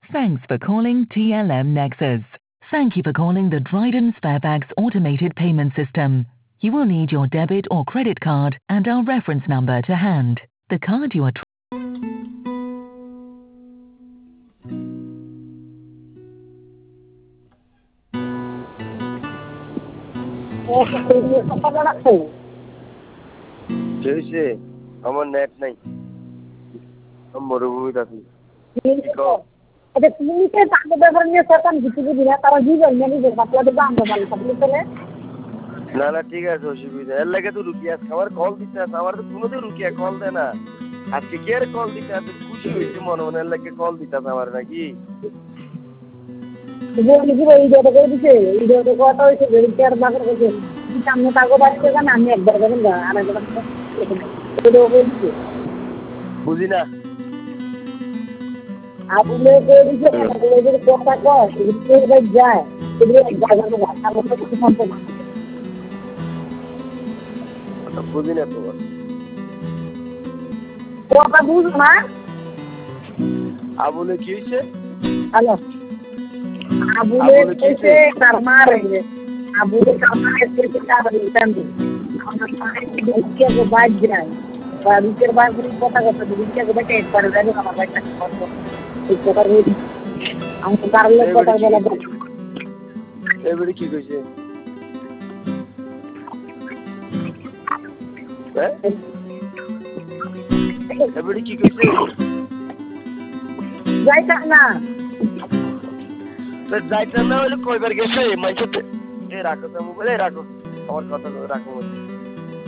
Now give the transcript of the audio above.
Thanks for calling TLM Nexus. Thank you for calling the Dryden Sparebags automated payment system. You will need your debit or credit card and our reference number to hand. The card you are হয়েছে আমার net নাই মরুভূমিতে আছি আচ্ছা তুমি তাকে ব্যাপার নিয়ে সরকার কিছু বুঝি না তারা জীবন নিজের বাচ্চাদের দাম দেওয়া থাকলে চলে না না ঠিক আছে অসুবিধা এর লাগে তো রুকিয়া খাবার কল দিতে আছে আমার তো কোনোদিন রুকিয়া কল দেয় না আজকে কি আর কল দিতে আছে খুশি হয়েছে মনে মনে এর লাগে কল দিতে আছে আমার নাকি ইডিওটা করে দিছে ইডিওটা কথা হয়েছে রিটার বাকর হয়েছে সামনে তাকে বাড়ছে কেন আমি একবার দেখেন আর একবার বুঝি না আপনি করে দিছে যদি কথা কয় যায় সম্পর্ক বুঝি না তোমার কথা বুঝো না আবুলে কি হয়েছে হ্যালো আবুলে কইছে তার মারে আবুলে কামায় কইছে তার ইতান্দি আমরা সাথে দুকিয়া গো বাজ যায় বা দুকের বাজরি কথা কথা দুকিয়া গো বেটে একবার যাবে আমার বাইটা কথা এই কথা বলি আমি কারলে কথা বলা এবারে কি কইছে হ্যাঁ এবারে কি কইছে যাইতা না তো যাইতা না হলে কয়বার গেছে মাইকে এ রাখো তো মোবাইলে রাখো আমার কথা রাখো